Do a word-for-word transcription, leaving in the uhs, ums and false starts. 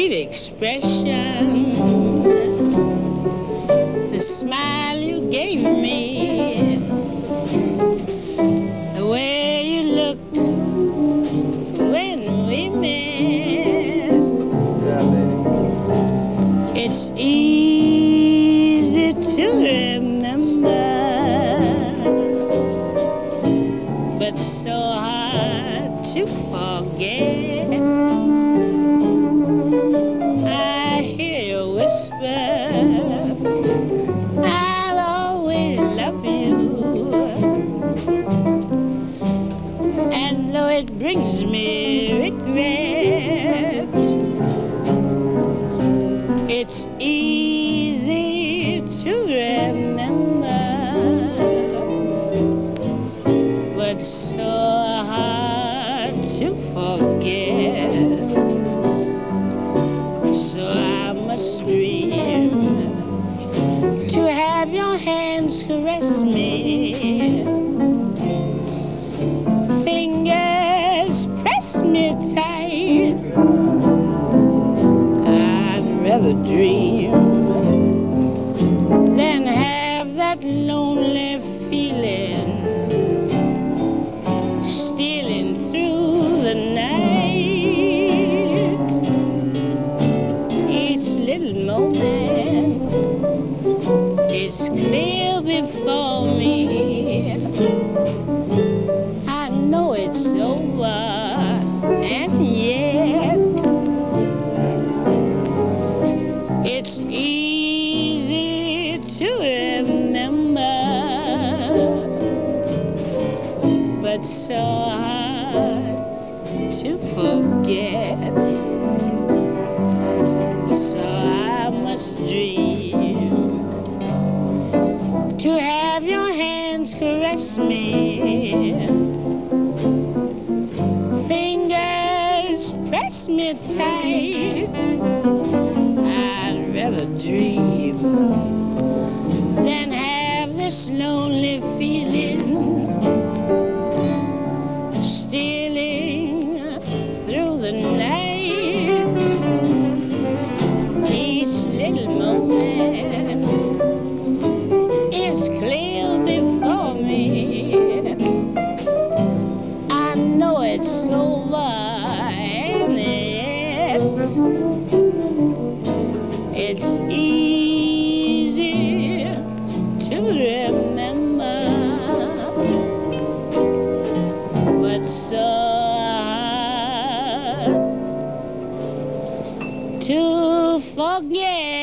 sweet expression, the smile you gave me, the way you looked when we met. Yeah, lady. It's easy to remember, but so hard to forget. I hear you whisper, I'll always love you, and though it brings me regret, it's easy to remember, but so hard to forget. So I must dream to have your hands caress me, fingers press me tight. I'd rather dream than have that lonely feeling stealing through the night. Each little moment is clear before me. I know it's over, and yet it's easy to remember, but so hard to forget. So I must dream to have your hands caress me, fingers press me tight. I'd rather dream than have this lonely feeling stealing through the night. Each little moment is clear before me. I know it's over, and yet it's easy to remember, but so hard to forget.